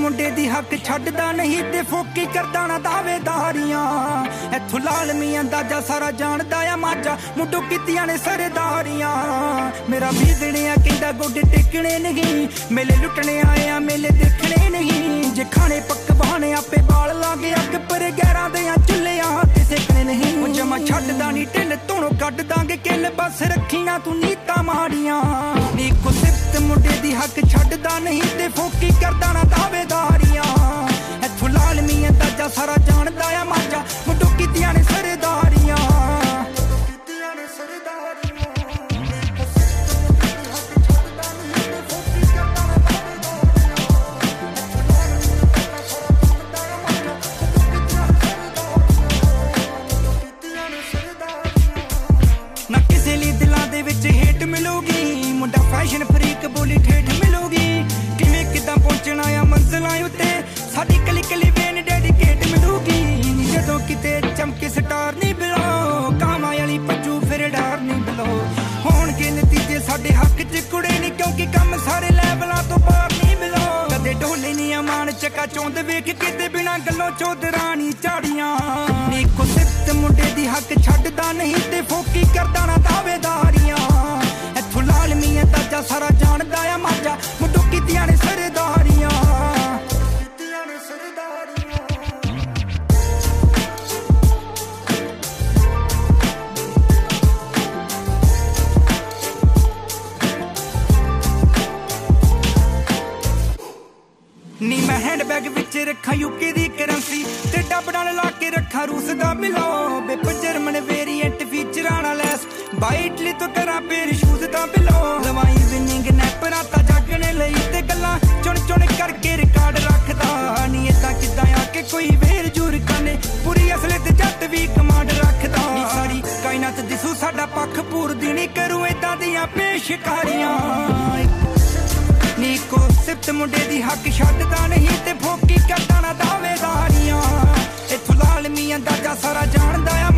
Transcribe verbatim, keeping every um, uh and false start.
ਮੁੰਡੇ ਦੀ ਹੱਕ ਛੱਡਦਾ ਨਹੀਂ ਤੇ ਫੋਕੀ ਕਰਦਾ ਨਾ ਦਾਵੇਦਾਰੀਆਂ। ਇੱਥੋਂ ਲਾਲ ਮੀਆਂ ਅੰਦਾਜ਼ਾ ਸਾਰਾ ਜਾਣਦਾ ਆ ਮਾਝਾ ਮੁੱਢੋਂ ਕੀਤੀਆਂ ਨੇ ਸਰਦਾਰੀਆਂ। ਮੇਰਾ ਵੀ ਦਿਣਿਆ ਕਹਿੰਦਾ ਗੋਡੇ ਟੇਕਣੇ ਨਹੀਂ, ਮੇਲੇ ਲੁੱਟਣੇ ਆਏ ਆ ਮੇਲੇ ਦੇਖਣੇ ਨਹੀਂ। ਜੇ ਖਾਣੇ ਪਕਵਾਨ ਆਪੇ ਬਾਲ ਲਾਂਗੇ ਅੱਗ ਪਰ ਗੈਰਾਂ ਦੇ ਚੁੱਲਿਆਂ ਤੇ ਸੇਕਣੇ ਨਹੀਂ। ਉਹ ਜਮਾ ਛੱਡਦਾ ਨਹੀਂ ਢਿੱਲ ਧੋਣੋਂ ਕੱਢ ਦਾਂਗੇ ਕਿੱਲ ਬਸ ਰੱਖੀਆਂ ਤੂੰ ਨੀਤਾਂ ਮਾੜੀਆਂ। ਨੀ ਕੋ ਸਿਫਤ ਮੁੰਡੇ ਦੀ ਹੱਕ ਛੱਡਦਾ ਨਹੀਂ ਤੇ ਫੋਕੀ ਕਰਦਾ ਨਾ ਦਾਵੇਦਾਰੀਆਂ। ਇੱਥੋਂ ਲਾਲ ਮੀਆਂ ਅੰਦਾਜ਼ਾ ਸਾਰਾ ਜਾਣਦਾ ਆ ਮਾਝਾ ਮੁੱਢੋਂ ਕੀਤੀਆਂ ਨੇ ਸਰਦਾਰੀਆਂ। ਨਾ ਕਿਸੇ ਲਈ ਦਿਲਾਂ ਦੇ ਵਿੱਚ ਹੇਟ ਮਿਲੂਗੀ, ਮੁੰਡਾ ਫੈਸ਼ਨ ਫਰੀਕ ਬੋਲੀ ਠੇਠ ਮਿਲੂਗੀ। ਕਿਵੇਂ ਕਿੱਦਾਂ ਪਹੁੰਚਣਾ ਆ ਮੰਜ਼ਿਲਾਂ ਉੱਤੇ ਸਾਡੀ ਕਲੀ ਕਲੀ ਵੇਨ ਡੈਡੀਕੇਟ ਮਿਲੂਗੀ। ਜਦੋਂ ਕਿਤੇ ਚਮਕੇ ਸਟਾਰ ਨਹੀਂ ਬਿਲੋ ਕਾਮਾਂ ਵਾਲੀ ਭੱਜੂ ਫਿਰ ਡਾਰ ਨਹੀਂ ਬਿਲੋ। ਹੋਣਗੇ ਨਤੀਜੇ ਸਾਡੇ ਹੱਕ ਚ ਕੁੜੇ ਨਹੀਂ ਕਿਉਂਕਿ ਕੰਮ ਸਾਰੇ ਲੈਵਲਾਂ ਤੋਂ ਬਾਹਰ ਨਹੀਂ ਬਿਲੋ। ਕਦੇ ਢੋਲੇ ਨਹੀਂ ਅਮਾਨ ਚੱਕਾ ਚੌਂਦ ਵੇਖ ਕਿਤੇ ਬਿਨਾਂ ਗੱਲੋਂ ਚੌਧਰਾਂ ਨਹੀਂ ਝਾੜੀਆਂ। ਨੀ ਕੋ ਸਿਫਤ ਮੁੰਡੇ ਦੀ ਹੱਕ ਛੱਡਦਾ ਨਹੀਂ ਤੇ ਫੋਕੀ ਕਰਦਾ ਨਾ ਦਾਵੇਦਾਰੀਆਂ। ਇੱਥੋਂ ਲਾਲ ਮੀਆਂ ਅੰਦਾਜ਼ਾ ਸਾਰਾ ਜਾਣਦਾ ਆ ਮਾਝਾ ਮੁੱਢੋਂ ਕੀਤੀਆਂ ਨੇ ਸਰਦਾਰੀਆਂ। ਨੀ ਮੈਂ ਹੈਂਡ ਬੈਗ ਵਿੱਚ ਰੱਖਾਂ ਯੂਕੇ ਦੀ ਕਰੰਸੀ ਤੇ ਡੱਬ ਨਾਲ ਲਾ ਕੇ ਰੱਖਾਂ ਰੂਸ ਦਾ ਬਿਲੋ। ਬਿਪ ਜਰਮਨ ਵੇਰੀਐਂਟ ਫੀਚਰਾਂ ਨਾਲ ਲੈਸ ਬਾਈ ਇਟਲੀ ਤੋਂ ਕਰਾਂ ਪੇਰ ਸ਼ੂਜ਼ ਦਾ ਬਿਲੋ। ਲਵਾਈ ਵਿਨਿੰਗ ਨੈਪਰਾਂ ਤਾਂ ਜਾਗਣੇ ਲਈ ਤੇ ਗੱਲਾਂ ਚੁਣ ਚੁਣ ਕਰਕੇ ਰਿਕਾਰਡ ਰੱਖਦਾ। ਨੀ ਏਦਾਂ ਕਿੱਦਾਂ ਆ ਕੇ ਕੋਈ ਵੇਰ ਜੂਰ ਕਾਨੇ ਪੂਰੀ ਅਸਲੇ ਤੇ ਜੱਟ ਵੀ ਕਮਾਂਡ ਰੱਖਦਾ। ਨੀ ਸਾਰੀ ਕਾਇਨਾਤ ਦਿਸੂ ਸਾਡਾ ਪੱਖ ਪੂਰਦੀ ਨੀ ਕਰੂ ਏਦਾਂ ਦੀਆਂ ਪੇਸ਼ਕਾਰੀਆਂ। ਨੀ ਕੋ ਸਿਫਤ ਮੁੰਡੇ ਦੀ ਹੱਕ ਛੱਡਦਾ ਨਹੀਂ ਤੇ ਫੋਕੀ ਕਰਦਾ ਨਾ ਦਾਵੇਦਾਰੀਆਂ। ਇੱਥੋਂ ਲਾਲ ਮੀਆਂ ਅੰਦਾਜ਼ਾ ਸਾਰਾ ਜਾਣਦਾ ਆ